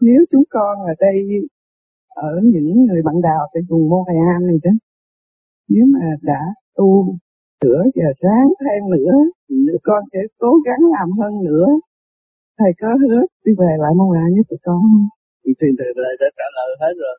Nếu chúng con ở đây, ở những người bạn đạo tại vùng Montreal này đó, nếu mà đã tu nửa giờ sáng thêm nữa, con sẽ cố gắng làm hơn nữa. Thầy có hứa đi về lại Montreal với tụi con không? Thì thầy đã trả lời hết rồi.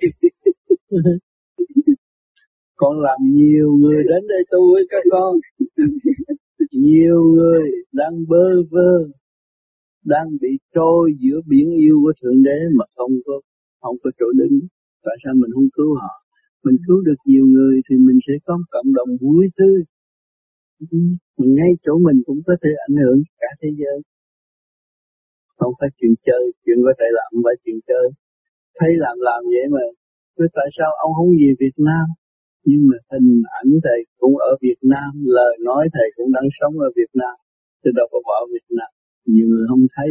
Con làm nhiều người đến đây tu với các con. Nhiều người đang bơ vơ, đang bị trôi giữa biển yêu của Thượng Đế mà không có chỗ đứng. Tại sao mình không cứu họ? Mình cứu được nhiều người thì mình sẽ có cộng đồng vui tươi. Ngay chỗ mình cũng có thể ảnh hưởng cả thế giới. Không phải chuyện chơi, chuyện có thể làm không phải chuyện chơi. Thấy làm vậy mà. Thế tại sao ông không về Việt Nam? Nhưng mà hình ảnh thầy cũng ở Việt Nam, lời nói thầy cũng đang sống ở Việt Nam. Tôi đâu có bỏ Việt Nam. Nhiều người không thấy.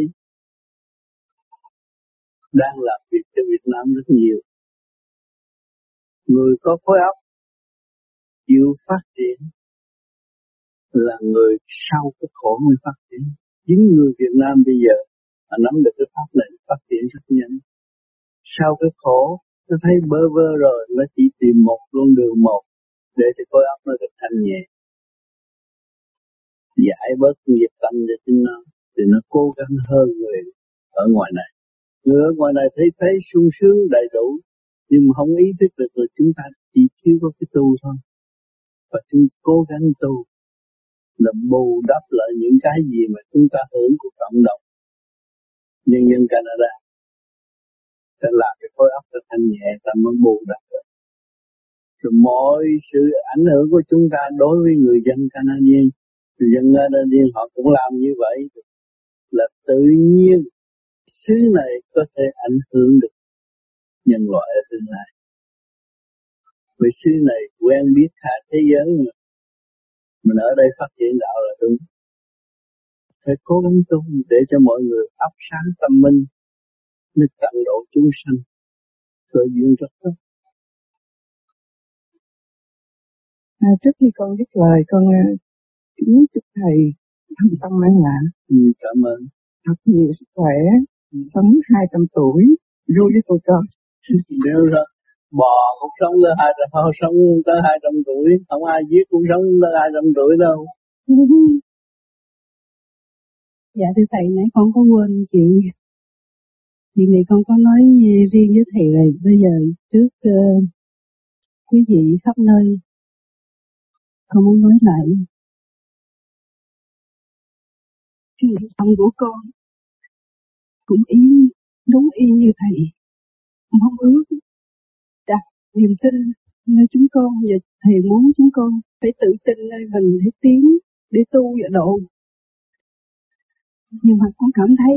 Đang làm việc cho Việt Nam rất nhiều. Người có khối óc chịu phát triển là người sau cái khổ mới phát triển. Chính người Việt Nam bây giờ họ nắm được cái pháp này phát triển rất nhanh. Sau cái khổ nó thấy bơ vơ rồi, nó chỉ tìm một con đường một để cho khối óc nó được thanh nhẹ, giải bớt nghiệp tâm cho chính nó, thì nó cố gắng hơn người ở ngoài này. Người ở ngoài này thấy sung sướng đầy đủ, nhưng mà không ý thức được là chúng ta chỉ thiếu có cái tu thôi. Và chúng cố gắng tu là bù đắp lại những cái gì mà chúng ta hưởng của cộng đồng. Nhân dân Canada ta làm cái khối óc ta thanh nhẹ, ta mới bù đắp được. Rồi mọi sự ảnh hưởng của chúng ta đối với người dân Canadian, người dân Canadian họ cũng làm như vậy, là tự nhiên xứ này có thể ảnh hưởng được nhân loại ở tương lai. Vì xứ này quen biết cả thế giới mà. Mình ở đây phát triển đạo là đúng. Phải cố gắng tu để cho mọi người ấp sáng tâm minh, mới tận độ chúng sanh. Cơ duyên rất tốt. Trước khi con dứt lời, con kính chúc thầy thành tâm an lạc. Cảm ơn. Thật nhiều sức khỏe, sống 200 tuổi, vui với tụi con. Nếu rồi, bò cũng sống tới 200 tuổi, không ai giết cũng sống tới 200 tuổi đâu. Dạ thưa thầy, nãy con có quên chuyện này con có nói riêng với thầy là bây giờ trước quý vị khắp nơi, con muốn nói lại. Cái nguyện tâm của con cũng đúng y như thầy, mong ước đặt niềm tin nơi chúng con, và thầy muốn chúng con phải tự tin nơi mình để tiến, để tu và độ. Nhưng mà con cảm thấy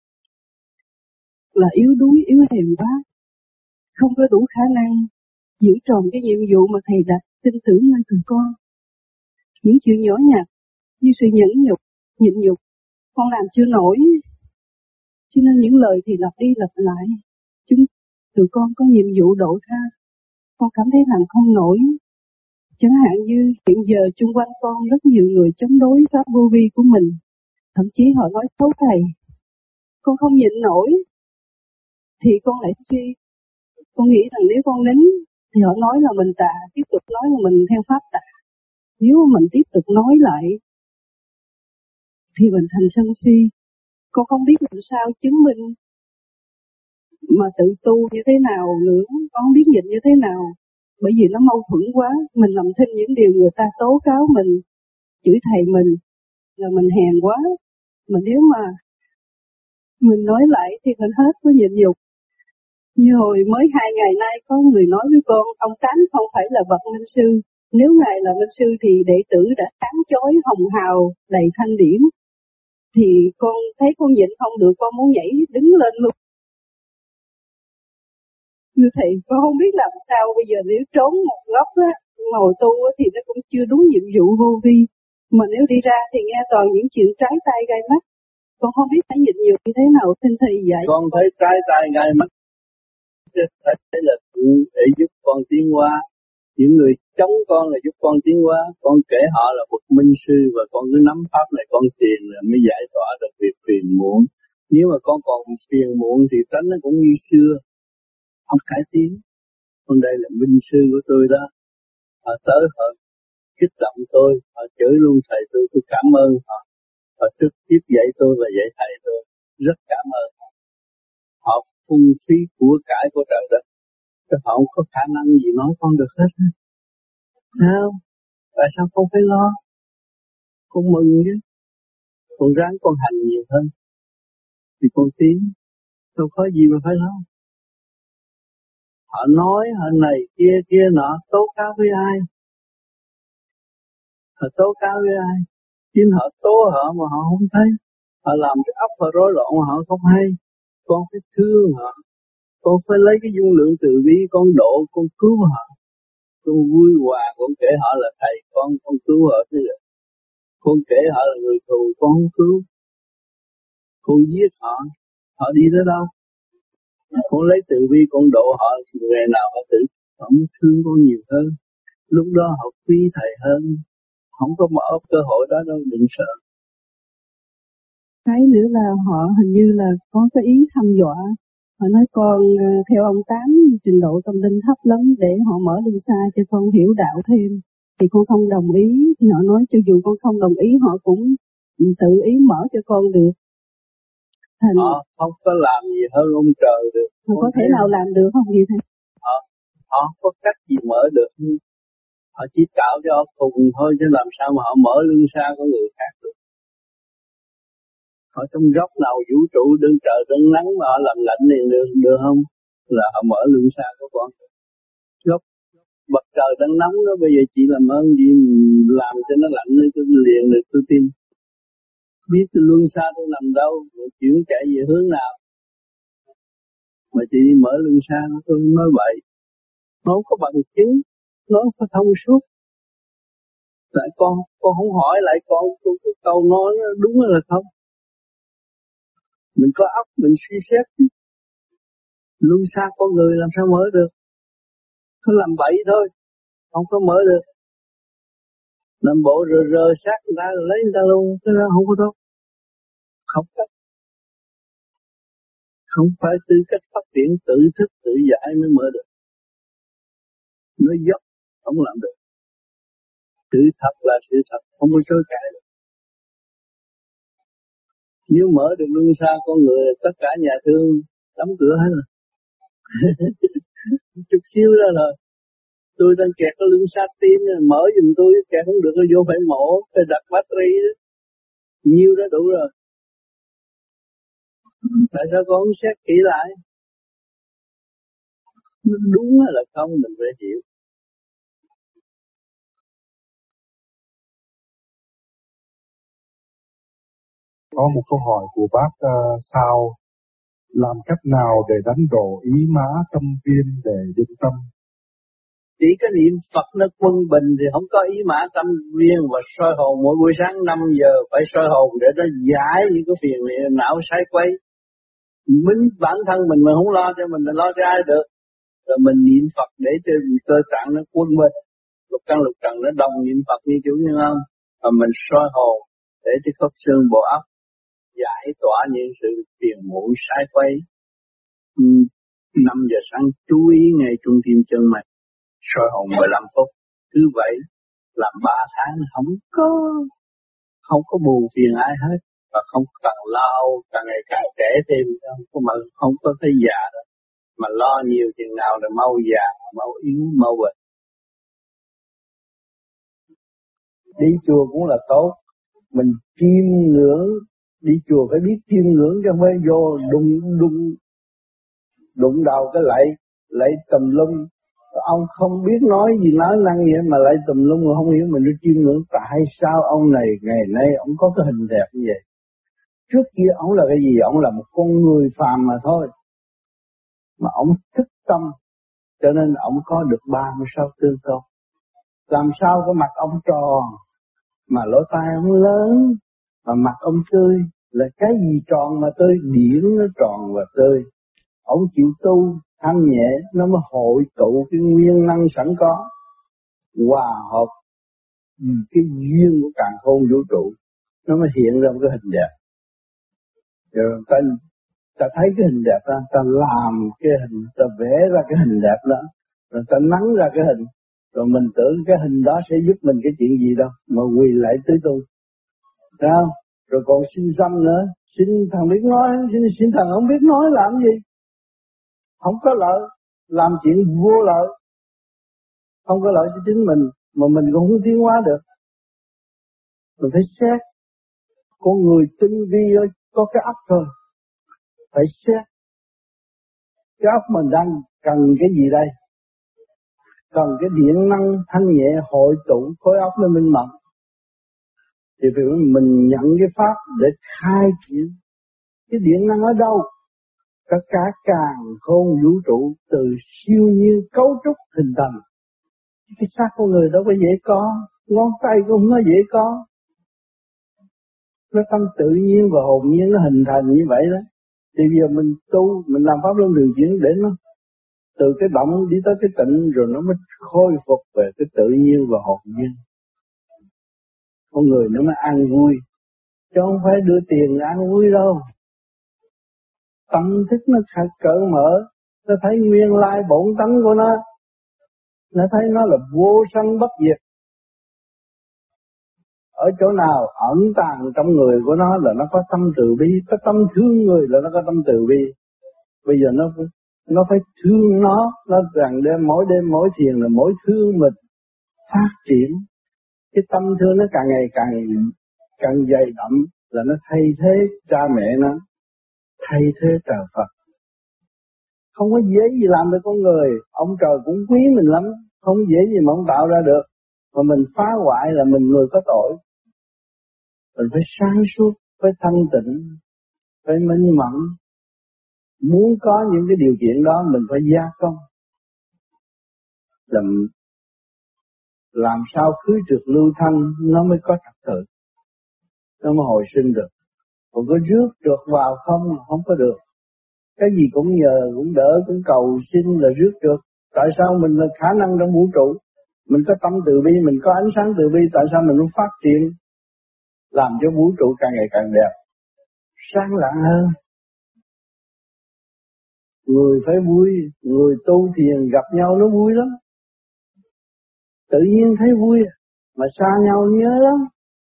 là yếu đuối, yếu hèn quá, không có đủ khả năng giữ tròn cái nhiệm vụ mà thầy đặt tin tưởng nơi tụi con. Những chuyện nhỏ nhặt như sự nhịn nhục, con làm chưa nổi, cho nên những lời thì lặp đi lặp lại. Tụi con có nhiệm vụ độ tha, con cảm thấy làm không nổi. Chẳng hạn như hiện giờ chung quanh con rất nhiều người chống đối pháp vô vi của mình, thậm chí họ nói xấu thầy. Con không nhịn nổi thì con lại suy, con nghĩ rằng nếu con nín thì họ nói là mình tà, tiếp tục nói là mình theo pháp tà. Nếu mà mình tiếp tục nói lại thì mình thành sân si. Con không biết làm sao chứng minh mà tự tu như thế nào nữa, con không biết nhịn như thế nào, bởi vì nó mâu thuẫn quá. Mình làm thinh những điều người ta tố cáo mình, chửi thầy mình là mình hèn quá, mà nếu mà mình nói lại thì mình hết có nhịn nhục. Như hồi mới 2 ngày nay có người nói với con, ông Tánh không phải là bậc minh sư, nếu ngài là minh sư thì đệ tử đã sáng chói hồng hào đầy thanh điển. Thì con thấy con nhịn không được, con muốn nhảy đứng lên luôn. Như thầy, con không biết làm sao bây giờ, nếu trốn một góc á, ngồi tu á, thì nó cũng chưa đúng nhiệm vụ vô vi. Mà nếu đi ra thì nghe toàn những chuyện trái tay gai mắt. Con không biết phải nhịn nhiều như thế nào, xin thầy dạy. Con thấy trái tay gai mắt, thế là để giúp con tiến hóa. Những người chống con là giúp con tiến hóa. Con kể họ là bậc minh sư và con cứ nắm pháp này con tiền là mới giải tỏa được việc phiền muộn. Nếu mà con còn phiền muộn thì tránh nó cũng như xưa, không cải tiến. Còn đây là minh sư của tôi đó, họ tới họ kích động tôi, họ chửi luôn thầy tôi cảm ơn họ. Họ trực tiếp dạy tôi và dạy thầy tôi, rất cảm ơn họ. Họ phung phí của cải của trời đất, chứ họ không có khả năng gì nói con được hết. Sao? Tại sao con phải lo? Con mừng chứ. Con ráng con hành nhiều hơn thì con tiến, đâu có gì mà phải lo. Họ nói họ này kia nọ, tố cáo với ai? Họ tố cáo với ai? Chính họ tố họ mà họ không thấy. Họ làm cái óc họ rối loạn mà họ không hay. Con phải thương họ. Con phải lấy cái dung lượng từ bi con độ, con cứu họ. Con vui hòa, con kể họ là thầy, con cứu họ chứ được. Con kể họ là người thù, con không cứu. Con giết họ, họ đi tới đâu? Con lấy từ bi con độ họ, ngày nào họ tự họ mới thương con nhiều hơn. Lúc đó họ quý thầy hơn. Không có mở cơ hội đó đâu, đừng sợ. Cái nữa là họ hình như là có cái ý hăm dọa. Họ nói con theo ông Tám trình độ tâm linh thấp lắm, để họ mở luân xa cho con hiểu đạo thêm. Thì con không đồng ý, thì họ nói cho dù con không đồng ý họ cũng tự ý mở cho con được. Họ không có làm gì hơn ông trời được. Họ có thể nào làm được không vậy thầy? Họ không có cách gì mở được. Họ chỉ tạo cho họ thùng thôi, chứ làm sao mà họ mở lưng xa của người khác được. Họ trong góc nào vũ trụ đương trời đương nắng mà họ làm lạnh liền được không? Là họ mở lưng xa của con. Góc mặt trời đang nóng đó, bây giờ chị làm ơn gì làm cho nó lạnh lên tôi liền được tôi tin. Biết tôi luân xa tôi nằm đâu, chuyển chạy về hướng nào. Mà chị mở lưng xa tôi nói vậy. Nó không có bằng chứng, nó không có thông suốt. Tại con không hỏi lại con cái câu nói nó đúng hay là không. Mình có óc mình suy xét chứ. Luân xa con người làm sao mở được. Nó làm bậy thôi, không có mở được. Làm bộ rờ sát người ta rồi lấy người ta luôn, cái đó không có tốt. Không cách. Không phải tư cách phát triển tự thức tự giải mới mở được. Nó dốc không làm được. Sự thật là sự thật, không có chối cãi được. Nếu mở được luân xa con người, tất cả nhà thương đóng cửa hết rồi. Chút xíu đó rồi. Tôi đang kẹt cái luân xa tim, mở giùm tôi, kẹt không được, vô phải mổ, phải đặt battery đó. Nhiêu đó đủ rồi. Tại sao con không xét kỹ lại? Đúng hay là không mình phải hiểu. Có một câu hỏi của bác sao làm cách nào để đánh độ ý mã tâm viên để định tâm? Chỉ có niệm Phật nó quân bình thì không có ý mã tâm viên, và soi hồn mỗi buổi sáng 5 giờ phải soi hồn để nó giải những cái phiền não sai quay. Mình bản thân mình không lo cho mình là lo cho ai được. Rồi mình niệm Phật để cho cơ tạng nó quân bình, lục căn lục trần nó đồng niệm Phật như chủ nhân không? Và mình soi hồn để cho khớp xương bộ óc giải tỏa những sự phiền muộn sai quay. 5 giờ sáng chú ý ngay trung tim chân mạch, soi hồn 15 phút. Cứ vậy làm 3 tháng không có buồn phiền ai hết, và không cần lo càng ngày càng trẻ thêm, không có thấy già đâu. Mà lo nhiều chừng nào là mau già, mau yếu, mau bệnh. Đi chùa cũng là tốt, mình chiêm ngưỡng, đi chùa phải biết chiêm ngưỡng cho mới vô đụng đầu cái lạy tùm lum. Ông không biết nói gì nói năng vậy mà lại tùm lum mà không hiểu, mình đi chiêm ngưỡng tại sao ông này ngày nay ông có cái hình đẹp như vậy. Trước kia ông là cái gì? Ông là một con người phàm mà thôi. Mà ông thức tâm cho nên ông có được 36 tương tôn. Làm sao cái mặt ông tròn mà lỗ tai ông lớn, mà mặt ông tươi, là cái gì tròn mà tươi? Điển nó tròn và tươi. Ông chịu tu thanh nhẹ, nó mới hội tụ cái nguyên năng sẵn có, hòa hợp cái duyên của càn khôn vũ trụ, nó mới hiện ra một cái hình đẹp. Rồi ta Ta thấy cái hình đẹp đó, ta làm cái hình, ta vẽ ra cái hình đẹp đó, rồi ta nắng ra cái hình, rồi mình tưởng cái hình đó sẽ giúp mình cái chuyện gì đâu, mà quỳ lại tứ tu. Thấy không? Rồi còn xin xăm nữa, xin thằng biết nói, xin thằng không biết nói làm gì? Không có lợi, làm chuyện vô lợi, không có lợi cho chính mình, mà mình cũng không tiến hóa được. Mình phải xét, con người tinh vi có cái óc thôi, phải xét. Cái óc mình đang cần cái gì đây? Cần cái điện năng thanh nhẹ hội tụ khối óc nó minh mẫn. Thì mình nhận cái pháp để khai triển cái điện năng ở đâu? Cả càn khôn vũ trụ từ siêu nhiên cấu trúc hình thành. Cái xác con người đâu có dễ có, ngón tay cũng không có dễ có. Nó tâm tự nhiên và hồn nhiên nó hình thành như vậy đó. Thì bây giờ mình tu, mình làm pháp luân thường chuyển để nó từ cái động đi tới cái tịnh, rồi nó mới khôi phục về cái tự nhiên và hồn nhiên. Con người nó mới an vui, chứ không phải đưa tiền an vui đâu. Tâm thức nó cởi mở, nó thấy nguyên lai bổn tánh của nó thấy nó là vô sanh bất diệt. Ở chỗ nào ẩn tàng trong người của nó là nó có tâm từ bi, có tâm thương người là nó có tâm từ bi. Bây giờ nó phải thương nó rằng mỗi đêm mỗi thiền là mỗi thương mình phát triển. Cái tâm thương nó càng ngày càng dày đậm là nó thay thế cha mẹ nó, thay thế trời Phật. Không có dễ gì làm được con người, ông trời cũng quý mình lắm, không dễ gì mà ông tạo ra được. Mà mình phá hoại là mình người có tội. Mình phải sáng suốt, phải thanh tịnh, phải minh mẫn. Muốn có những cái điều kiện đó mình phải gia công. Làm sao khứ trượt lưu thanh nó mới có trật tự, nó mới hồi sinh được. Còn có rước trượt vào không có được. Cái gì cũng nhờ, cũng đỡ, cũng cầu xin là rước trượt. Tại sao mình là khả năng trong vũ trụ, mình có tâm từ bi, mình có ánh sáng từ bi, tại sao mình không phát triển, làm cho vũ trụ càng ngày càng đẹp, sáng lạng hơn. Người phải vui, người tu thiền gặp nhau nó vui lắm. Tự nhiên thấy vui, mà xa nhau nhớ lắm.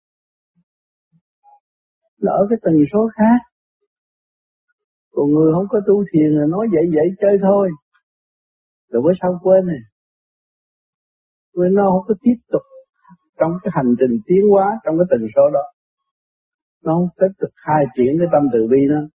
Nó ở cái tần số khác. Còn người không có tu thiền là nói vậy chơi thôi. Rồi bữa sau quên này. Quên nó không có tiếp tục trong cái hành trình tiến hóa trong cái tần số đó. Nó không tiếp tục khai triển cái tâm từ bi đó.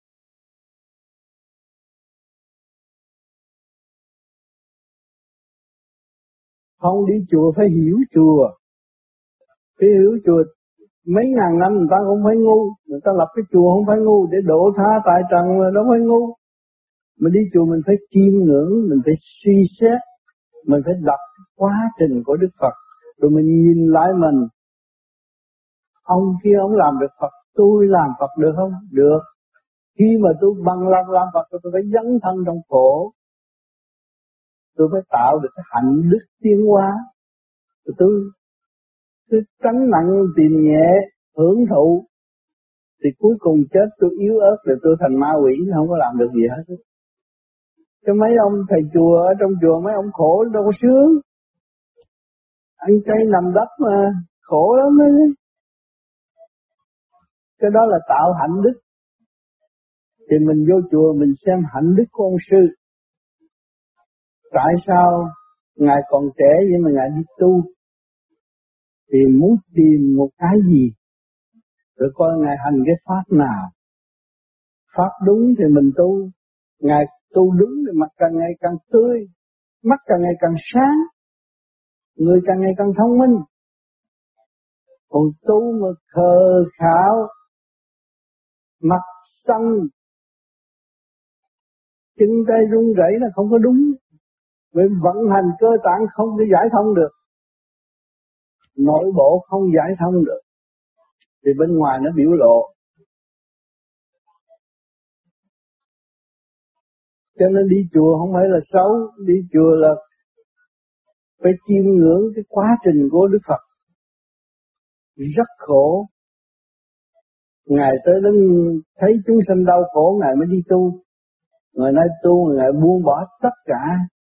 Không đi chùa phải hiểu chùa. Phải hiểu chùa. Mấy ngàn năm người ta không phải ngu. Người ta lập cái chùa không phải ngu. Để độ tha tại trần mà đâu phải ngu. Mình đi chùa mình phải chiêm ngưỡng. Mình phải suy xét. Mình phải đọc quá trình của Đức Phật. Rồi mình nhìn lại mình. Ông kia ông làm được Phật. Tôi làm Phật được không? Được. Khi mà tôi bằng lòng làm Phật tôi phải dấn thân trong khổ. Tôi phải tạo được cái hạnh đức tiến hóa. Tôi tránh nặng tìm nhẹ, hưởng thụ. Thì cuối cùng chết tôi yếu ớt rồi tôi thành ma quỷ, không có làm được gì hết. Cho mấy ông thầy chùa ở trong chùa mấy ông khổ đâu có sướng. Ăn chay nằm đất mà khổ lắm đấy. Cái đó là tạo hạnh đức. Thì mình vô chùa mình xem hạnh đức của ông sư. Tại sao Ngài còn trẻ vậy mà Ngài đi tu? Thì muốn tìm một cái gì? Rồi coi Ngài hành cái pháp nào. Pháp đúng thì mình tu. Ngài tu đúng thì mặt càng ngày càng tươi. Mắt càng ngày càng sáng. Người càng ngày càng thông minh. Còn tu mà khờ khạo, mặt xanh, chân tay run rẩy là không có đúng. Vì vận hành cơ tạng không thể giải thông được. Nội bộ không giải thông được. Thì bên ngoài nó biểu lộ. Cho nên đi chùa không phải là xấu. Đi chùa là phải chiêm ngưỡng cái quá trình của Đức Phật. Rất khổ. Ngài tới đến thấy chúng sanh đau khổ Ngài mới đi tu. Ngài nói tu, Ngài buông bỏ tất cả.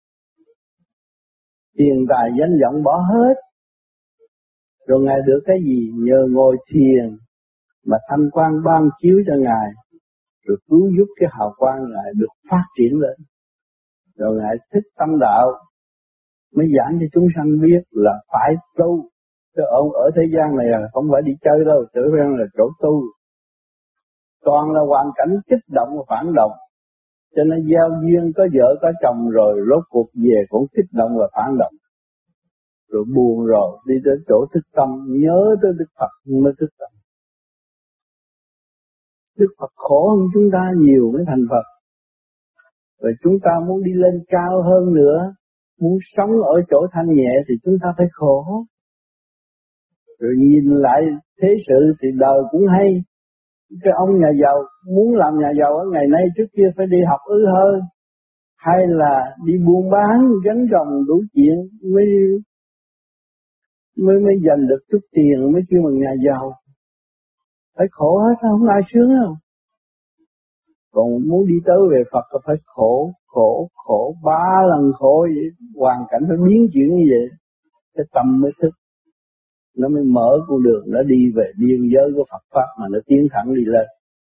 Tiền tài danh vọng bỏ hết. Rồi Ngài được cái gì? Nhờ ngồi thiền mà thanh quan ban chiếu cho Ngài, rồi cứu giúp cái hào quang Ngài được phát triển lên. Rồi Ngài thích tâm đạo, mới giảng cho chúng sanh biết là phải tu. Chứ ông ở thế gian này là không phải đi chơi đâu, trở ra là chỗ tu. Toàn là hoàn cảnh kích động và phản động. Cho nên giao duyên có vợ có chồng rồi rốt cuộc về cũng kích động và phản động. Rồi buồn rồi đi đến chỗ thức tâm, nhớ tới Đức Phật mới thức tâm. Đức Phật khổ hơn chúng ta nhiều mới thành Phật. Và chúng ta muốn đi lên cao hơn nữa, muốn sống ở chỗ thanh nhẹ thì chúng ta phải khổ. Rồi nhìn lại thế sự thì đời cũng hay. Cái ông nhà giàu muốn làm nhà giàu ở ngày nay trước kia phải đi học hơn, hay là đi buôn bán gắn rồng đủ chuyện mới giành được chút tiền mới kêu bằng nhà giàu. Phải khổ hết, không ai sướng đâu. Còn muốn đi tới về Phật là phải khổ 3 lần khổ vậy, hoàn cảnh phải biến chuyển như vậy, cái tâm mới thức, nó mới mở con đường, nó đi về biên giới của Phật pháp mà nó tiến thẳng đi lên.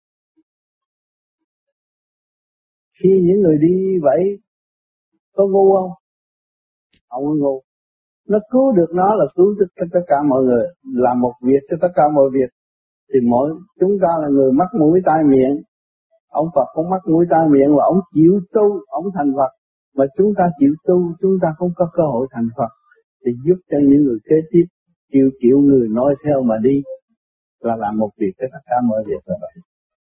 Khi những người đi vậy có ngu không? Không có ngu. Nó cứu được nó là cứu được tất cả mọi người, làm một việc cho tất cả mọi việc. Thì chúng ta là người mắt mũi tai miệng. Ông Phật cũng mắt mũi tai miệng và ông chịu tu, ông thành Phật. Mà chúng ta chịu tu, chúng ta không có cơ hội thành Phật. Thì giúp cho những người kế tiếp, triệu người nói theo mà đi, là làm một việc cho tất cả mọi việc là vậy.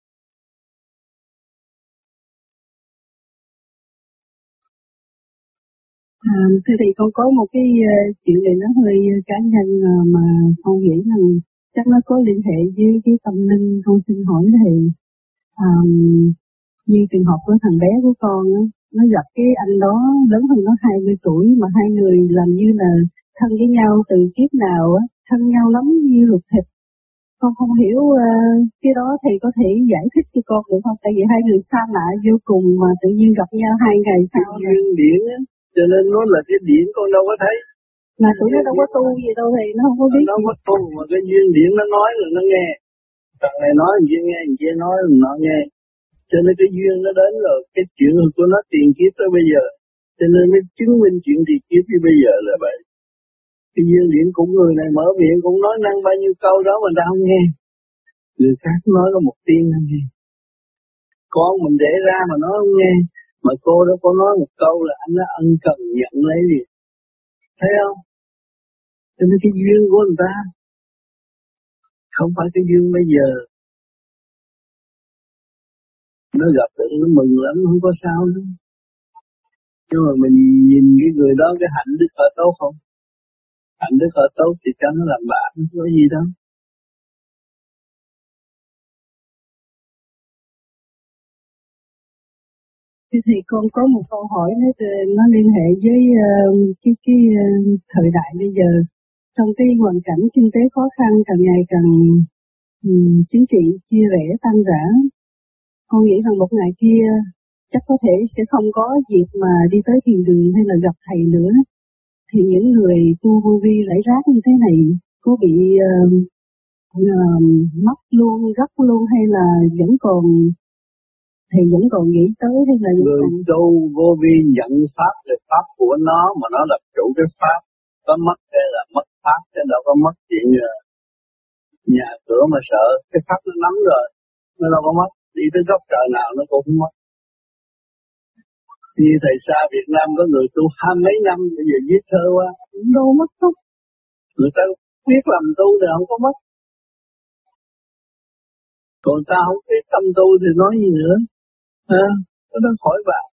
Thưa thì con có một cái chuyện này nó hơi cá nhân mà con nghĩ rằng chắc nó có liên hệ với cái tâm linh. Con xin hỏi thầy, như trường hợp của thằng bé của con á, nó gặp cái anh đó lớn hơn nó 20 tuổi mà hai người làm như là thân với nhau từ kiếp nào á, thân nhau lắm như ruột thịt. Con không hiểu cái đó thầy có thể giải thích cho con được không? Tại vì hai người xa lạ vô cùng mà tự nhiên gặp nhau 2 ngày sau. Duyên điển á, cho nên nó là cái điển con đâu có thấy. Mà tụi nó đâu có tu gì đâu thầy, nó không có biết. Nó có tu mà cái duyên điển nó nói là nó nghe. Thằng này nói thằng kia nghe, thằng kia nói thằng nọ nghe. Cho nên cái duyên nó đến rồi, cái chuyện của nó tiền kiếp tới bây giờ. Cho nên mới chứng minh chuyện tiền kiếp như bây giờ là vậy. Cái duyên điển của người này mở miệng cũng nói năng bao nhiêu câu đó mà ta không nghe. Người khác nói có một tiếng không nghe. Con mình để ra mà nó không nghe. Mà cô đó có nói một câu là anh đã ân cần nhận lấy gì. Thấy không? Cho nên cái duyên của người ta không phải cái duyên bây giờ. Nó gặp được nó mừng lắm, không có sao nữa. Nhưng mà mình nhìn cái người đó cái hạnh đức họ tốt không? Hạnh đức họ tốt thì cho nó làm bạn, không có gì đâu. Thì con có một câu hỏi nó liên hệ với cái thời đại bây giờ. Trong cái hoàn cảnh kinh tế khó khăn càng ngày càng chính trị chia rẽ tan rã, con nghĩ rằng một ngày kia chắc có thể sẽ không có dịp mà đi tới thiền đường hay là gặp thầy nữa. Thì những người tu vô vi rải rác như thế này có bị mất luôn, gấp luôn hay là vẫn còn, thầy vẫn còn nghĩ tới hay là vẫn người còn... tu vô vi nhận pháp là pháp của nó mà nó là chủ cái pháp. Có mất cái là mất pháp, chứ đâu có mất chuyện nhà cửa mà sợ. Cái pháp nó nắm rồi, nó đâu có mất. Đi tới góc trời nào nó cũng không mất. Như thầy xa Việt Nam có người tu 20 mấy năm bây giờ viết thơ qua, đâu mất đâu. Người ta biết làm tu thì không có mất. Còn ta không biết tâm tu thì nói gì nữa. Nó khỏi bạn.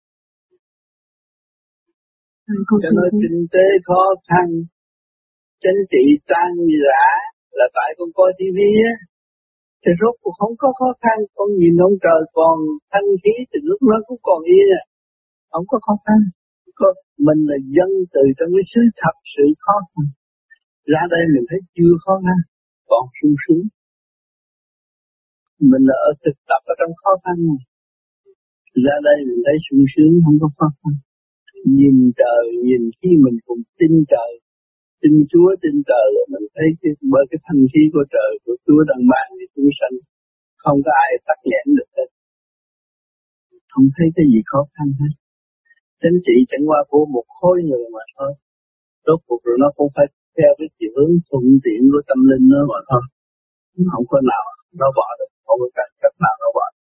Cho nên kinh tế khó khăn, chính trị tan rã là tại con coi tivi á. Thì rốt cuộc không có khó khăn, con nhìn ông trời còn thanh khí thì lúc nó cũng còn yên à. Không có khó khăn. Mình là dân từ trong cái xứ thật sự khó khăn. Ra đây mình thấy chưa khó khăn, còn sung sướng. Mình là ở thực tập ở trong khó khăn này. Ra đây mình thấy sung sướng, không có khó khăn. Nhìn trời, nhìn khi mình cũng tin trời, tin Chúa, tin trời là mình thấy bởi cái thanh khí của trời, của Chúa đang ban cho chúng sanh, không có ai tắc nghẽn được hết. Không thấy cái gì khó khăn hết. Chính trị chẳng qua của một khối người mà thôi. Rốt cuộc rồi nó cũng phải theo cái chiều hướng thuận tiện của tâm linh nữa mà thôi. Không có nào nó bỏ được, không có cách nào nó bỏ.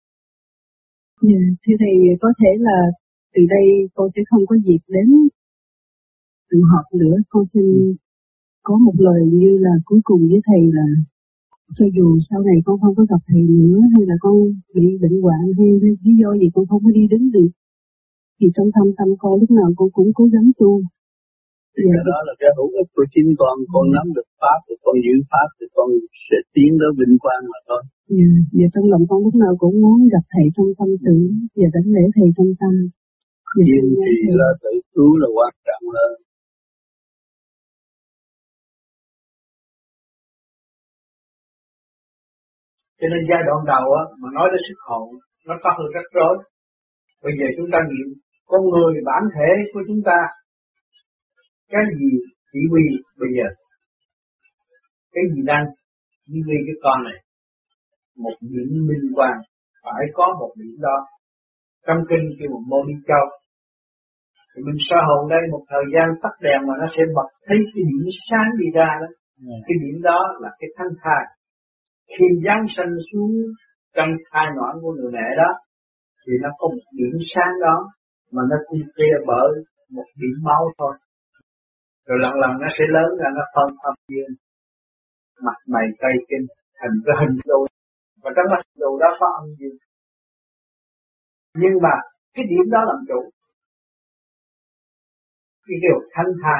Thưa Thầy, có thể là từ đây con sẽ không có dịp đến tụ họp nữa. Con xin có một lời như là cuối cùng với Thầy là cho dù sau này con không có gặp Thầy nữa, hay là con bị bệnh hoạn hay lý do gì con không có đi đứng được, thì trong thâm tâm con lúc nào con cũng cố gắng tu. Cái đó là cái hữu ích của chính con nắm được pháp thì con giữ pháp thì con sẽ tiến tới vinh quang mà thôi. Và trong lòng con lúc nào cũng muốn gặp Thầy trong tâm tưởng và đảnh lễ Thầy trong tâm. Kiên trì là tự cứu là quan trọng hơn. Cho nên giai đoạn đầu á, mà nói đến sức hồn, nó có hơi rắc rối. Bây giờ chúng ta nghiệm con người bản thể của chúng ta, cái gì chỉ huy bây giờ, cái gì đang chỉ huy cái con này, một điểm minh quang, phải có một điểm đó. Trong kinh kêu một mô đi châu, thì mình soi hồn đây một thời gian tắt đèn mà nó sẽ bật thấy cái điểm sáng đi ra đó. Cái điểm đó là cái thanh thai. Khi giáng sanh xuống trong thai noãn của người mẹ đó, thì nó có một điểm sáng đó, mà nó cung kia bởi một điểm máu thôi. Rồi lần lần nó sẽ lớn ra, nó phân âm dương, mặt mày cây kinh, thành cái hình đồ. Và trong cái hình đồ đó có âm dương. Nhưng mà cái điểm đó làm chủ. Cái điều thanh thai.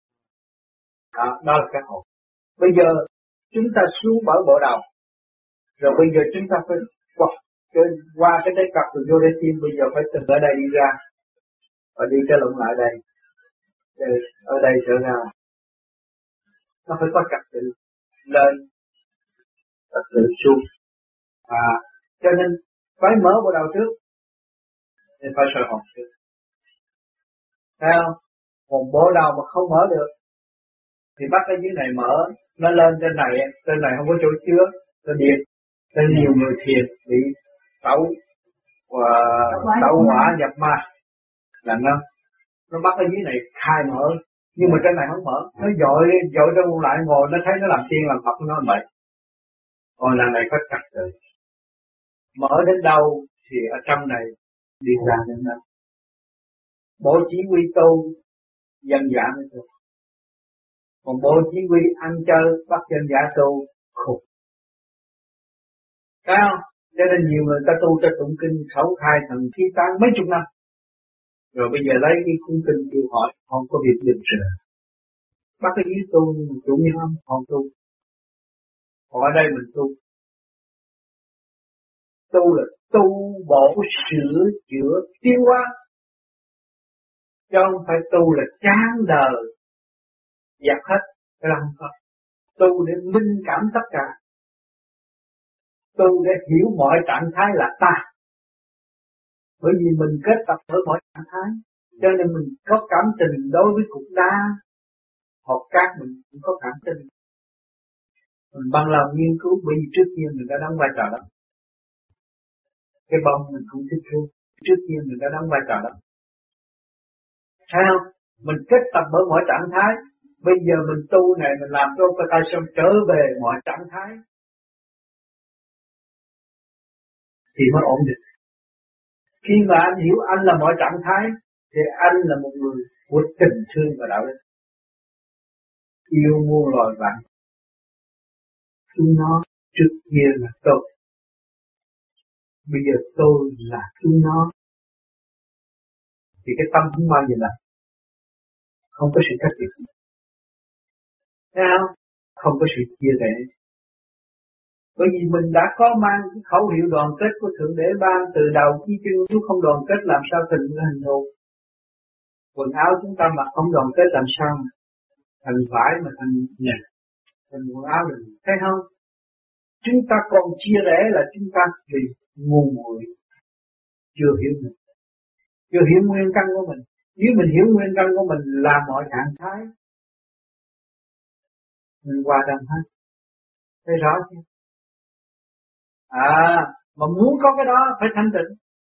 Đó là cái hồn. Bây giờ chúng ta xuống bởi bộ đầu. Rồi bây giờ chúng ta phải qua cái đáy cặp rồi vô đáy tim. Bây giờ phải từ ở đây đi ra. Và đi cho lụng lại đây. Ở đây trở ra. Nó phải có trật tự lên, trật tự xuống. Cho nên phải mở bộ đầu trước. Nên phải soi hồn trước. Thấy không? Còn bộ đầu mà không mở được thì bắt cái dưới này mở, nó lên trên này không có chỗ chứa, nó điên. Nên nhiều người thiền bị tẩu hỏa nhập ma là nó bắt cái dưới này khai mở, nhưng mà trên này không mở, nó dội ra lại ngồi, nó thấy nó làm tiên làm Phật nó vậy. Còn lần này có trật tự, mở đến đâu thì ở trong này đi ra đến đó. Bộ chỉ huy tu dân giả mới tu, còn bộ chỉ huy ăn chơi bắt dân giả tu khùng. Thấy không? Cho nên nhiều người ta tu cho tụng kinh khẩu khai thần khí tán mấy chục năm, rồi bây giờ lấy cái cung kinh kêu hỏi không có việc định rồi. Bắt cái ý tu chủ nghĩa không tu. Còn ở đây mình tu. Tu là tu bổ sửa chữa tiến hóa, chứ không phải tu là chán đời dẹp hết. Cái là không có. Tu để minh cảm tất cả, tu để hiểu mọi trạng thái là ta. Bởi vì mình kết tập ở mọi trạng thái, cho nên mình có cảm tình đối với cục đá hột cát, mình cũng có cảm tình. Mình bằng lòng nghiên cứu, bởi vì trước kia mình đã đóng vai trò đó. Cái bông mình cũng thích thú, trước kia mình đã đóng vai trò đó. Thấy không? Mình kết tập bởi mọi trạng thái. Bây giờ mình tu này, mình làm cho cái tay xong trở về mọi trạng thái thì mới ổn định. Khi mà anh hiểu anh là mọi trạng thái thì anh là một người của tình thương và đạo đức, yêu muôn loài vạn. Chúng nó trước kia là tôi, bây giờ tôi là chúng nó, thì cái tâm không bao giờ là không có sự cách biệt. Thấy không? Không có sự chia rẽ. Bởi vì mình đã có mang cái khẩu hiệu đoàn kết của Thượng Đế ban từ đầu chí chân, nếu không đoàn kết làm sao thành cái hình thù. Quần áo chúng ta mặc không đoàn kết làm sao mà thành vải mà thành nhật, thành quần áo được. Thấy không? Chúng ta còn chia rẽ là chúng ta vì ngu muội, chưa hiểu mình, chưa hiểu nguyên căn của mình. Nếu mình hiểu nguyên căn của mình là mọi trạng thái mình hòa đồng hết. Thấy rõ chưa? Mà muốn có cái đó phải thanh tịnh.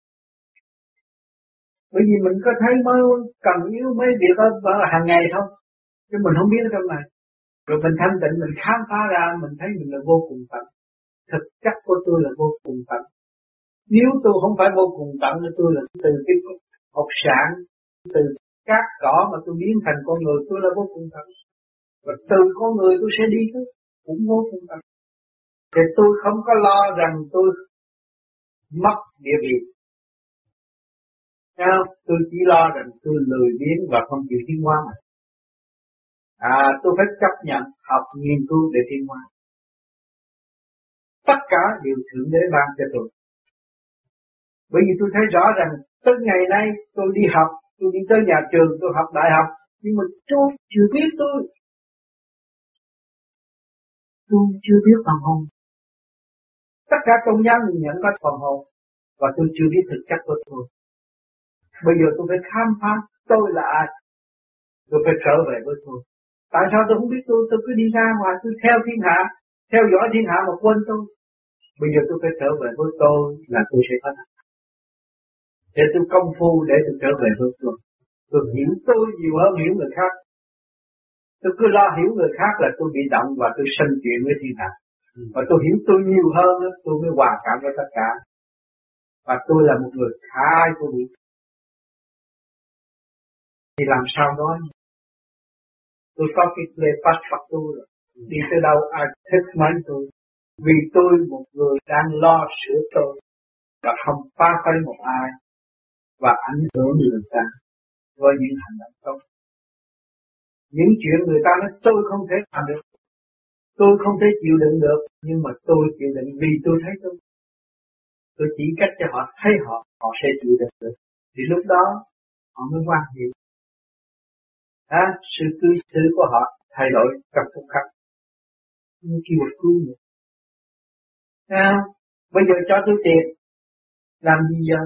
Bởi vì mình có thấy mới cần yếu mấy việc ở hàng ngày thôi, chứ mình không biết ở trong này. Rồi mình thanh tịnh, mình khám phá ra, mình thấy mình là vô cùng tận. Thực chất của tôi là vô cùng tận. Nếu tôi không phải vô cùng tận, tôi là từ cái học sản, từ cát cỏ mà tôi biến thành con người, tôi là vô cùng tận. Và từ con người tôi sẽ đi tới cũng vô cùng tận. Thì tôi không có lo rằng tôi mất địa vị. Tôi chỉ lo rằng tôi lười biếng và không chịu tiến hóa mà. Tôi phải chấp nhận học nghiên cứu để tiến hóa. Tất cả đều Thượng Đế ban cho tôi. Bởi vì tôi thấy rõ rằng tới ngày nay tôi đi học, tôi đi tới nhà trường, tôi học đại học, nhưng mà tôi chưa biết tôi chưa biết phần hồn. Tất cả tôn giáo mình nhận có phần hồn, và tôi chưa biết thực chất của tôi. Bây giờ tôi phải khám phá tôi là ai, tôi phải trở về với tôi. Tại sao tôi không biết tôi cứ đi ra ngoài, tôi theo thiên hạ, theo dõi thiên hạ mà quên tôi. Bây giờ tôi phải trở về với tôi là tôi sẽ có thành. Để tôi công phu để tôi trở về với tôi. Tôi hiểu tôi nhiều hơn hiểu người khác. Tôi cứ lo hiểu người khác là tôi bị động và tôi sân chuyện với thiên hạ. Và tôi hiểu tôi nhiều hơn, tôi mới hòa cảm với tất cả. Và tôi là một người khai của vũ trụ. Thì làm sao nói? Tôi có cái lê phát Phật tôi rồi. Đi tới đâu ai thích mấy tôi. Vì tôi một người đang lo sửa tôi. Và không phá phái một ai. Và ảnh hưởng người ta với những hành động tốt. Những chuyện người ta nói tôi không thể làm được, tôi không thể chịu đựng được, nhưng mà tôi chịu đựng vì tôi thấy tôi chỉ cách cho họ thấy họ sẽ chịu đựng được. Thì lúc đó họ mới quan hiểu. Sự cư xử của họ thay đổi trong phút khắc, như kêu cứu nữa. Bây giờ cho tôi tiền, làm gì giờ?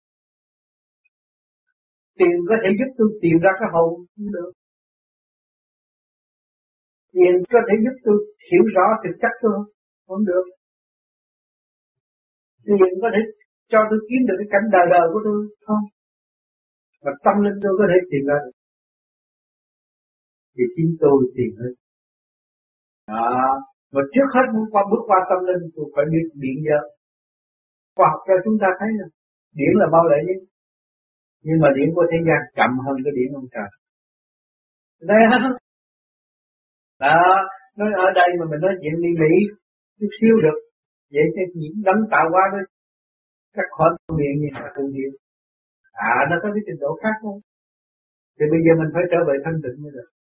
Tiền có thể giúp tôi tìm ra cái hồn, không được. Tiền có thể giúp tôi hiểu rõ thực chất tôi, không được. Tiền có thể cho tôi kiếm được cái cảnh đời của tôi, không. Và tâm linh tôi có thể tìm ra được. Thì chính tôi tìm hết. Mà trước hết bước qua tâm linh tôi phải biết điện giờ. Khoa học cho chúng ta thấy là điện là bao lệ nhất. Nhưng mà điện của thế gian chậm hơn cái điện ông trời. Đấy không? Nói ở đây mà mình nói chuyện đi Mỹ chút xíu được. Vậy thì những đấng tạo hóa đó các khoản miệng như là tu điện. Nó có cái trình độ khác không? Thì bây giờ mình phải trở về thanh tịnh mới được.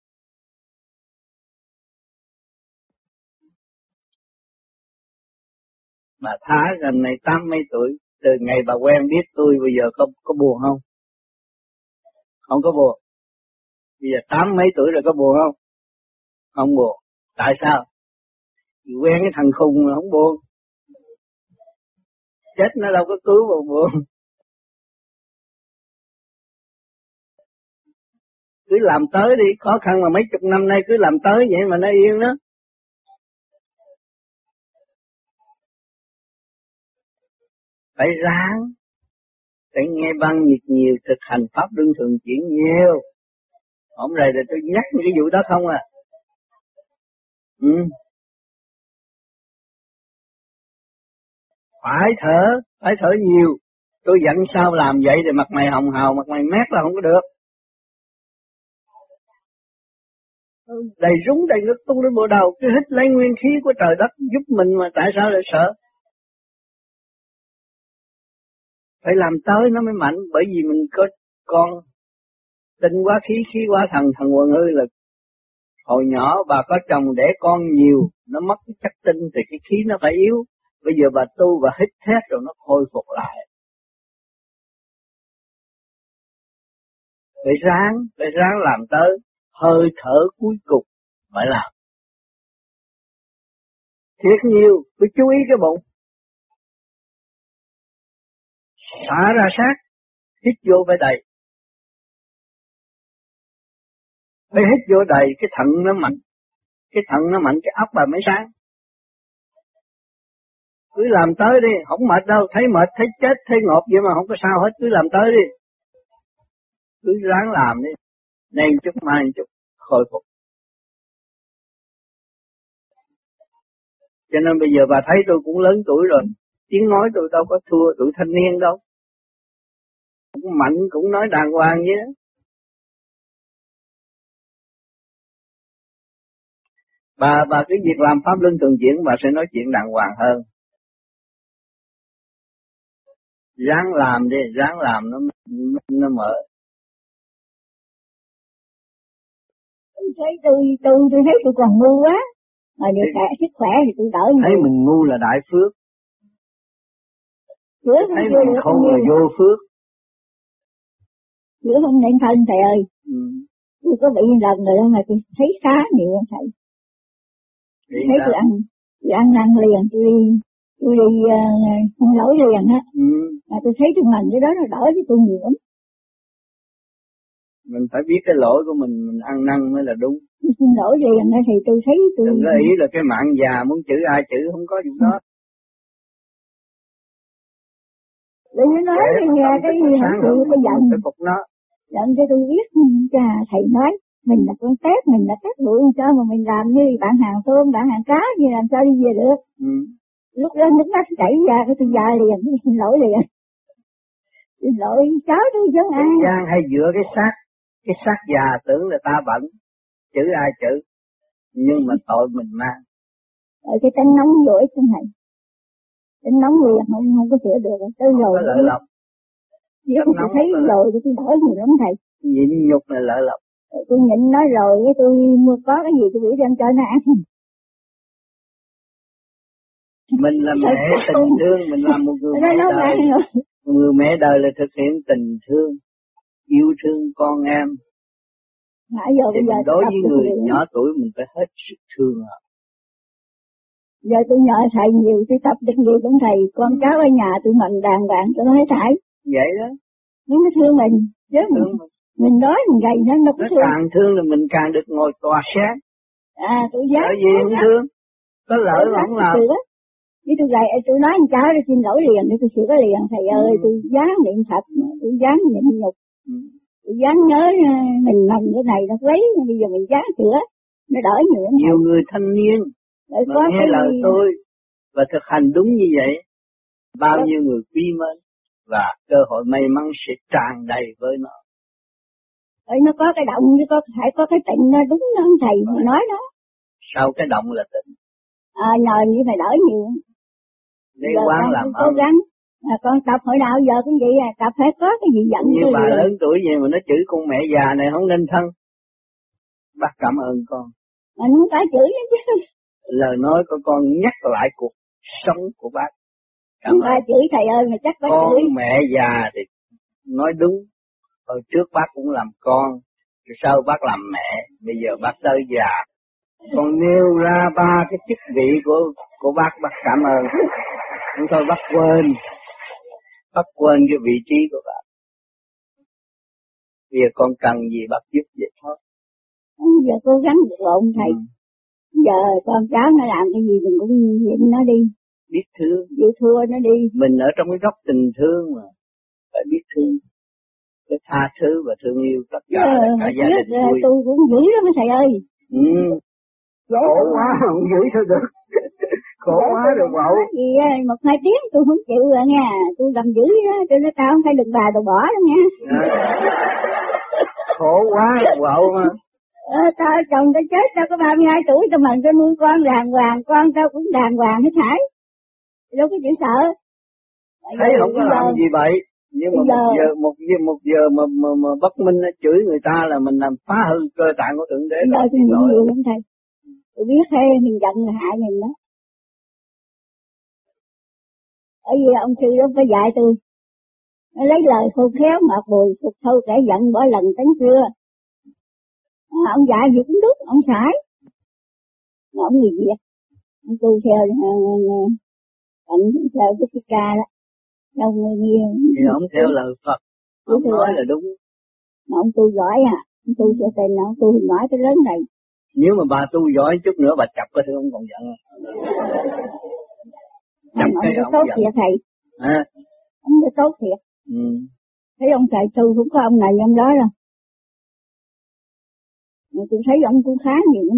Bà Thái gần này 80 tuổi, từ ngày bà quen biết tôi bây giờ có buồn không? Không có buồn. Bây giờ 80 mấy tuổi rồi có buồn không? Không buồn. Tại sao? Vì quen cái thằng khùng mà không buồn. Chết nó đâu có cứu mà buồn. Cứ làm tới đi, khó khăn mà mấy chục năm nay cứ làm tới vậy mà nó yên đó. Phải ráng, phải nghe văn nhiệt nhiều, thực hành pháp luân thường chuyển nhiều. Hôm nay là tôi nhắc cái vụ đó không à. Phải thở nhiều. Tôi dặn sao làm vậy thì mặt mày hồng hào, mặt mày mét là không có được. Đầy rúng đầy nước tung lên bộ đầu, cứ hít lấy nguyên khí của trời đất giúp mình mà tại sao lại sợ? Phải làm tới nó mới mạnh, bởi vì mình có con tinh quá khí, khí quá thần, thần quần hư là hồi nhỏ bà có chồng đẻ con nhiều, nó mất cái chất tinh thì cái khí nó phải yếu. Bây giờ bà tu và hít thét rồi nó khôi phục lại. Phải ráng làm tới hơi thở cuối cùng phải làm. Thiệt nhiều, tôi chú ý cái bụng. xả ra sát, hít vô phải đầy. Phải hít vô đầy, cái thận nó mạnh. Cái thận nó mạnh, cái óc bà mới sáng. Cứ làm tới đi, không mệt đâu, thấy mệt, thấy chết, thấy ngột vậy mà không có sao hết, cứ làm tới đi. Cứ ráng làm đi, nay chút mai chút, khôi phục. Cho nên bây giờ bà thấy tôi cũng lớn tuổi rồi, tiếng nói tôi đâu có thua tuổi thanh niên đâu. Cũng mạnh, cũng nói đàng hoàng vậy đó. Bà cái việc làm pháp luân thường chuyển bà sẽ nói chuyện đàng hoàng hơn. Ráng làm đi, ráng làm nó mở. Tôi thấy tôi còn ngu quá. Mà được cả sức khỏe thì tôi đỡ nhiều. Thấy mình ngu là đại phước. Thấy mình không là vô phước. Chữa không nên thân thầy ơi. Tôi có bị lần rồi đâu mà tôi thấy khá nhiều không thầy. Thấy tôi ăn năn liền, tôi đi xin lỗi liền á. Mà tôi thấy tôi làm cái đó nó đỡ với tôi nhiều lắm. Mình phải biết cái lỗi của mình ăn năn mới là đúng. Xin lỗi liền á thì tôi thấy tôi... Đừng có ý là cái mạng già muốn chửi ai chửi, không có chuyện đó. Đừng có nói thì nghe cái gì mà tôi giận. Phải phục nó. Giận cho tôi biết, thầy nói, mình là con tép, mình là tép bụi sao mà mình làm như bạn hàng tôm, bạn hàng cá, như làm sao đi về được. Lúc đó nước mắt chảy ra, cái tôi già liền, tôi xin lỗi liền. Xin lỗi cháu tôi chứ ai. Giang hay dựa cái xác già tưởng là ta bận, chửi ai chửi, nhưng mà tội mình mang. Rồi cái tánh nóng dỗi trên này. Tánh nóng liền, không có sửa được, tới rồi. Có lợi lộc. Tôi thấy rồi, tôi đỡ nhiều lắm thầy. Nhịn nhục là lợi lộc. Tôi nhịn nói rồi, tôi mua có cái gì tôi biểu đem cho nó ăn. Mình là mẹ tình thương, mình làm một người mẹ đời. Người mẹ đời là thực hiện tình thương, yêu thương con em. Thì mình đối với người nhỏ tuổi mình phải hết sức thương họ. Giờ tôi nhờ thầy nhiều, tôi tập được nhiều cũng thầy. Con cháu ở nhà tôi mạnh đàng hoàng cho nó hết thảy. Vậy đó. Nó mới thương mình. Chứ mình nói mình gầy nó cũng thương. Nó càng thương là mình càng được ngồi tòa sáng. Tôi dám. Bởi vì không thương. Có lỡ không làm. Chứ tôi gầy, tôi nói anh cháu để xin lỗi liền, để tôi sửa liền. Thầy ơi, tôi dám niệm Phật, tôi dám nhịn nhục. Tôi dám nhớ mình làm cái này nó lấy, bây giờ mình dám sửa. Nó đỡ nhiều lắm. Nhiều người thanh niên mà nghe lời tôi và thực hành đúng như vậy, bao nhiêu người quý mến và cơ hội may mắn sẽ tràn đầy với nó. Nó có cái động, phải có cái tịnh nó đúng đó thầy mà nói đó. Sau cái động là tịnh. Nhờ như phải đỡ nhiều. Để quán làm cố gắng. Con tập hồi nào giờ cũng vậy tập phải có cái gì giận. Như bà lớn tuổi vậy mà nó chửi con mẹ già này không nên thân. Bác cảm ơn con. Mà nó không phải chửi nữa chứ. Lời nói của con nhắc lại cuộc sống của bác. Không phải chửi thầy ơi mà chắc bác chửi. Con mẹ già thì nói đúng. Hồi trước bác cũng làm con, rồi sau bác làm mẹ, bây giờ bác tới già. Con nêu ra 3 cái chức vị của bác cảm ơn. Không thôi bác quên cái vị trí của bác. Bây giờ con cần gì bác giúp vậy thôi. Giờ cố gắng được lộn thầy. Giờ con cháu nó làm cái gì mình cũng nhịn nó đi. Biết thương. Chịu thua nó đi. Mình ở trong cái góc tình thương mà. Phải biết thương. Phải tha thứ và thương yêu tất cả gia đình vui. Tôi cũng dữ lắm thầy ơi. Khổ quá không giữ sao được. Khổ quá rồi bậu. Gì 1-2 tiếng tôi không chịu rồi nha. Tôi làm dữ đó, tôi nói tao không phải đừng bà đồ bỏ đâu nha. Khổ quá rồi bậu mà. Tao chồng tao chết, tao có 32 tuổi, tao mừng tao nuôi con đàng hoàng, con tao cũng đàng hoàng hết thảy. Đâu có chịu sợ. Thấy không có làm gì vậy. Nhưng mà một giờ mà bất minh chửi người ta là mình làm phá hư cơ tạng của Thượng Đế. Giờ tôi nhịn nhiều lắm thầy. Tôi biết thế mình giận là hại mình đó. Ở vì ông sư đó phải dạy tôi. Nó lấy lời khôn khéo ngọt bùi, phục thâu kẻ giận bỏ lần tánh xưa. Ông dạy gì cũng đúng, ông phải. Ông người Việt. Ông tu theo Đức Thích Ca đó. đâu người nhiều. Thì ông theo lời Phật, ông nói là đúng. Mà ông tu giỏi à, ông tu sẽ tên là ông tu giỏi tới lớn này. Nếu mà bà tu giỏi chút nữa bà chập cái thứ ông còn giận. Chập cái ông tốt giận. thiệt thầy. À. Ông đã tốt thiệt. Ừ. Thấy ông thầy tu cũng có ông này ông đó rồi. Mà tôi thấy ông cũng khá nhiều.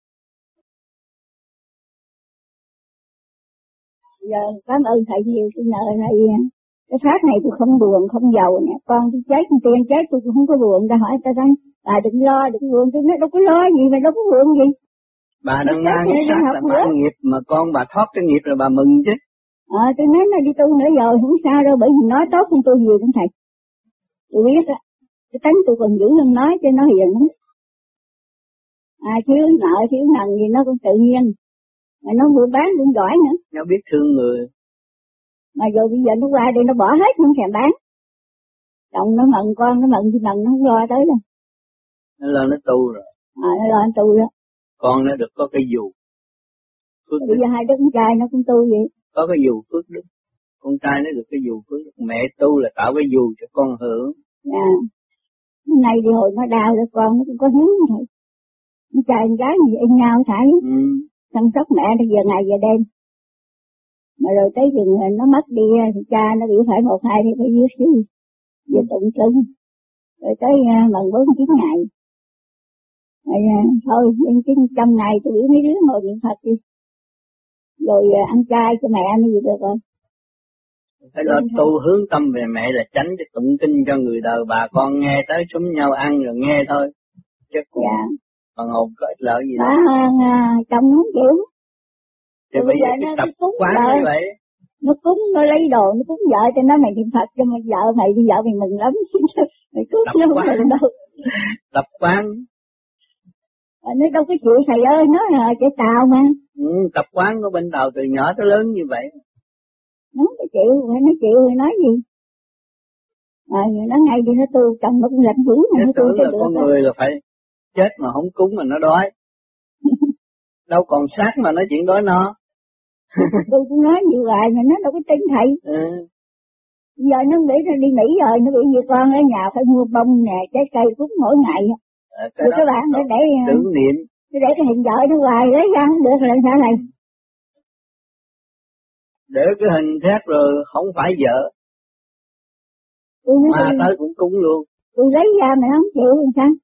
Giờ cảm ơn thầy nhiều, tôi nhờ thầy cái pháp này tôi không buồn không giàu nè, con tôi chết con tiền chết tôi cũng không có buồn. Ta hỏi ta nói bà đừng lo đừng buồn, tôi nói đâu có lo gì mà đâu có buồn gì. Bà đang mang cái xác là bà nghiệp mà con bà thoát cái nghiệp rồi bà mừng chứ. Tôi nói nó đi tu nữa rồi không sao đâu, bởi vì nói tốt hơn tôi nhiều lắm thầy. Tôi biết á, cái tánh tôi còn giữ hơn nói cho nó hiền lắm. Thiếu nợ thiếu nần gì nó cũng tự nhiên. Mà nó buôn bán cũng giỏi nữa. Nó biết thương người. Mà rồi bây giờ nó qua đây nó bỏ hết không thèm bán. Chồng nó mận con nó mận gì mận nó không lo tới đâu. Nó lo nó tu rồi. Nó lo nó tu đó. Con nó được có cái dù. Bây giờ hai đứa con trai nó cũng tu vậy. Có cái dù phước đức. Con trai nó được cái dù phước đức. Mẹ tu là tạo cái dù cho con hưởng. Dạ. Hôm nay đi hồi nó đau rồi con nó cũng có hiếu thôi. Nó trai con gái gì in nhau thải. Chăm sóc mẹ nó giờ ngày giờ đêm. Mà rồi tới chừng nó mất đi thì cha nó bị phải 1-2 thì phải viết chứ. Về tụng cưng. Rồi tới mần 49 ngày. Rồi thôi, trong ngày tôi biểu mấy đứa ngồi niệm Phật đi. Rồi ăn chay cho mẹ nó gì được rồi. Phải lo tu hướng tâm về mẹ là tránh cái tụng kinh cho người đời bà con nghe tới súng nhau ăn rồi nghe thôi. Chứ còn hồn có ích lợi gì đâu. Chồng nó không chịu. Thì bây giờ cái tập quán như vậy. Nó cúng, nó lấy đồ, nó cúng vợ cho nó mày niệm Phật cho mày vợ mày đi vợ mày mừng lắm. Mày cúng nó không mừng đâu. Tập quán. Nó đâu có chịu thầy ơi, nó là chạy tàu mà. Tập quán của bên đầu từ nhỏ tới lớn như vậy. Nó có chịu, nó chịu thì nói gì. Nó ngay đi nó tu, chồng nó cũng làm dữ mà nó tu cho được. Con người là phải chết mà không cúng mà nó đói. Đâu còn xác mà nói chuyện đói no. Tôi cũng nói nhiều hoài mà nó đâu có tin thầy. Giờ nó nghĩ nó đi Mỹ rồi, nó bị gì con ở nhà phải mua bông nè, trái cây cúng mỗi ngày. Rồi các bạn nó để tưởng niệm. Để cái hình vợ nó hoài lấy ra không được là sao này? Để cái hình khác rồi không phải vợ. Mà tới cũng cúng luôn. Tôi lấy ra mà nó không chịu làm sao?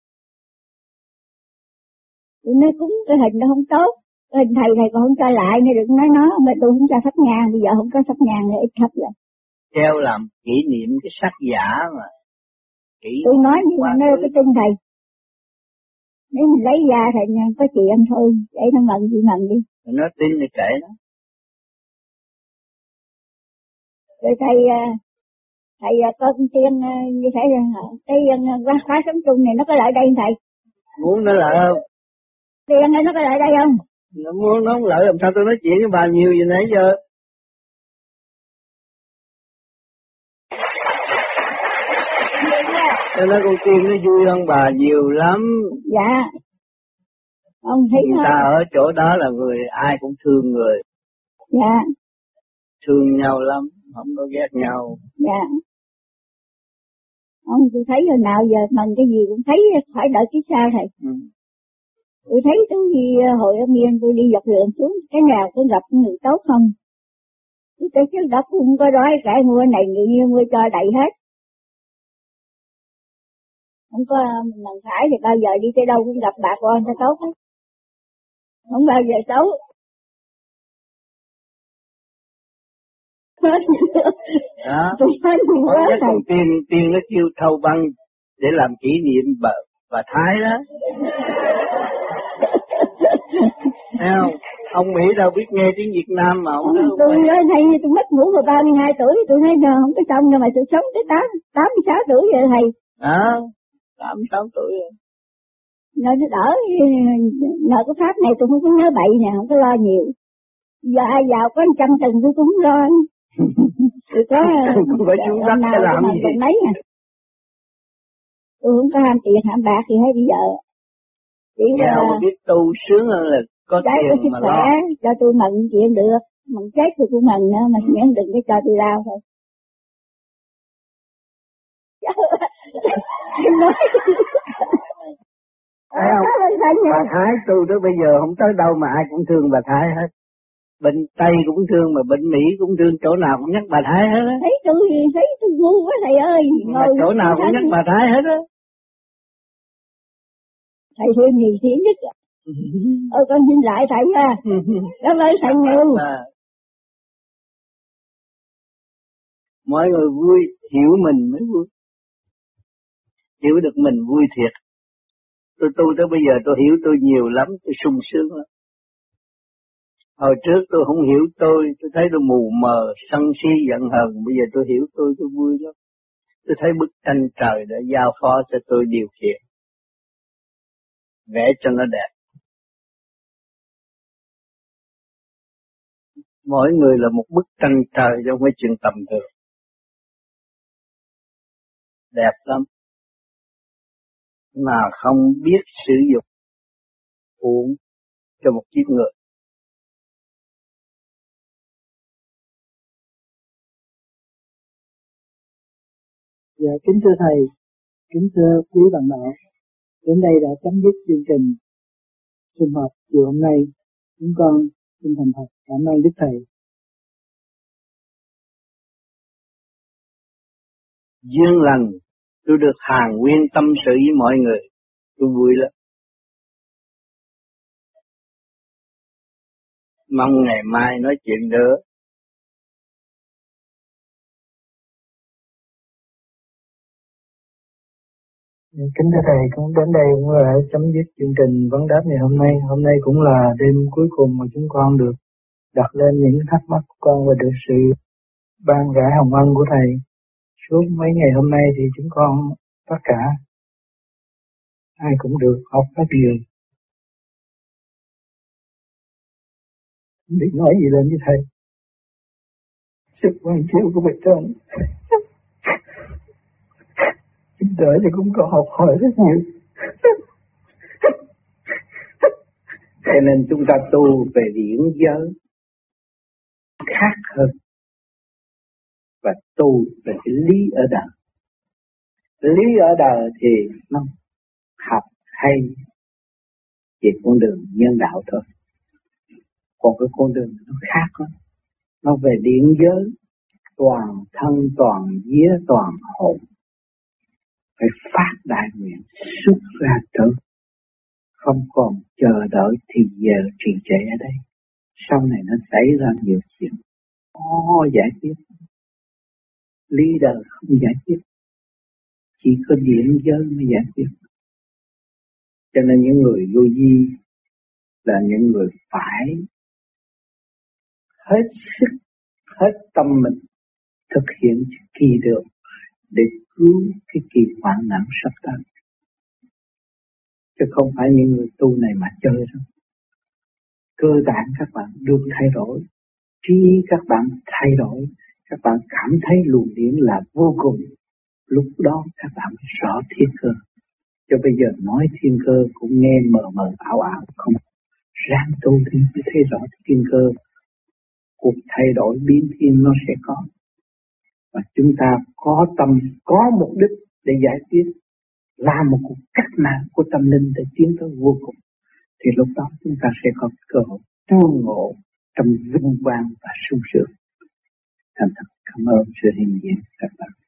Tôi nói cúng cái hình nó không tốt. Cái hình thầy còn không cho lại nên đừng nói nó. Mà tôi không cho thắp nhang, bây giờ không có thắp nhang nữa ít thắp rồi. Theo làm kỷ niệm cái sắc giả mà. Tôi nói như mà nó cái tin thầy. Nếu mình lấy ra thì có chuyện thôi, để nó mận gì mận đi. Nó tin thì kệ nó. Rồi thầy con tiên như thế rồi hả? Cái khóa sống chung này nó có lại đây thầy? Muốn nó lại không? Tiên này nó có lại đây không? Nó muốn nó không lại làm sao tôi nói chuyện với bà nhiều gì nãy giờ. Cho nó con tiên nó vui hơn bà nhiều lắm. Dạ. Ông thấy người ta ở chỗ đó là người ai cũng thương người. Dạ. Thương nhau lắm, không có ghét nhau. Dạ. Ông tôi thấy hồi nào giờ mần cái gì cũng thấy phải đợi cái sao thầy. Tôi thấy cái gì hồi ở miền tôi đi dọc đường xuống cái nào tôi gặp người tốt không. Cái chứ đất cũng có đói cả mua này người như mua cho đầy hết. Không có mình phải thì bao giờ đi tới đâu cũng gặp bà con cho tốt hết. Không bao giờ xấu. Đó. Con tiên nó kêu thâu băng để làm kỷ niệm bà Thái đó. Thấy không? Ông Mỹ đâu biết nghe tiếng Việt Nam mà ông tôi nói thầy tôi mất ngủ vào 32 tuổi, tôi nói không có xong nhưng mà tôi sống tới 86 tuổi rồi thầy. 86 tuổi rồi. Nó đỡ, nhờ cái pháp này tôi không có nhớ bậy nè, không có lo nhiều. Giờ ai giàu có 100 tầng tôi cũng không lo. Tôi có phải chú đắc cái làm gì? Mấy à. Tôi không có ham tiền ham bạc gì hết bây giờ. Chỉ là biết tu sướng hơn là có tiền mà lo. Cho tôi mận chuyện được, mận chết tôi cũng mận nữa, mà miễn đừng có cho tôi lao thôi. nói thấy không? Bà Thái tu tới bây giờ không tới đâu mà ai cũng thương bà Thái hết. Bệnh Tây cũng thương, mà bệnh Mỹ cũng thương, chỗ nào cũng nhắc bà Thái hết á. Thấy tôi ngu quá thầy ơi. Mà chỗ nào cũng nhắc bà Thái hết á. Thầy thương nhiều tiếng nhất. Con xin lại thầy nha. Cảm ơn thầy nhiều. Mọi người vui, hiểu mình mới vui. Hiểu được mình vui thiệt. Tôi tu tới bây giờ tôi hiểu tôi nhiều lắm, tôi sung sướng lắm. Hồi trước tôi không hiểu tôi thấy tôi mù mờ, sân si giận hờn, bây giờ tôi hiểu tôi vui lắm. Tôi thấy bức tranh trời đã giao phó cho tôi điều khiển, vẽ cho nó đẹp. Mỗi người là một bức tranh trời chứ không phải chuyện tầm thường. Đẹp lắm. Mà không biết sử dụng, uổng cho một kiếp người. Dạ, kính thưa thầy, kính thưa quý bạn đạo, đến đây đã chấm dứt chương trình sum họp chiều hôm nay. Chúng con xin thành thật cảm ơn Đức Thầy. Duyên lành, tôi được hàn nguyên tâm sự với mọi người, tôi vui lắm. Mong ngày mai nói chuyện nữa. Kính thưa thầy, cũng đến đây cũng là chấm dứt chương trình vấn đáp ngày hôm nay. Hôm nay cũng là đêm cuối cùng mà chúng con được đặt lên những thắc mắc của con và được sự ban rãi hồng ân của thầy. Suốt mấy ngày hôm nay thì chúng con tất cả ai cũng được học rất nhiều. Không biết nói gì lên với thầy. Sự quan chiếu của bề trên đợi cho cũng có học hỏi rất nhiều. Cho nên chúng ta tu về điển giới khác hơn và tu về cái lý ở đời. Lý ở đời thì nó học hay về con đường nhân đạo thôi. Còn cái con đường nó khác lắm. Nó về điển giới, toàn thân, toàn vía, toàn hồn. Phải phát đại nguyện xuất ra trở, không còn chờ đợi thì giờ trì trệ ở đây. Sau này nó xảy ra nhiều chuyện khó giải quyết. Lý đời không giải quyết, chỉ có điển giới mới giải quyết. Cho nên những người vô vi là những người phải hết sức, hết tâm mình thực hiện kỳ đường để cứu cái kỳ hoạn nạn sắp tới. Chứ không phải những người tu này mà chơi đâu. Cơ bản các bạn được thay đổi, trí các bạn thay đổi, các bạn cảm thấy luồng điển là vô cùng. Lúc đó các bạn rõ thiên cơ. Cho bây giờ nói thiên cơ cũng nghe mờ mờ ảo ảo, không ráng tu thì mới thấy rõ thiên cơ. Cuộc thay đổi biến thiên nó sẽ có. Và chúng ta có tâm, có mục đích để giải quyết, làm một cuộc cách mạng của tâm linh để tiến tới vô cùng. Thì lúc đó chúng ta sẽ có cơ hội tương ngộ trong vinh quang và sung sướng. Thành thật cảm ơn sự hiện diện các bạn.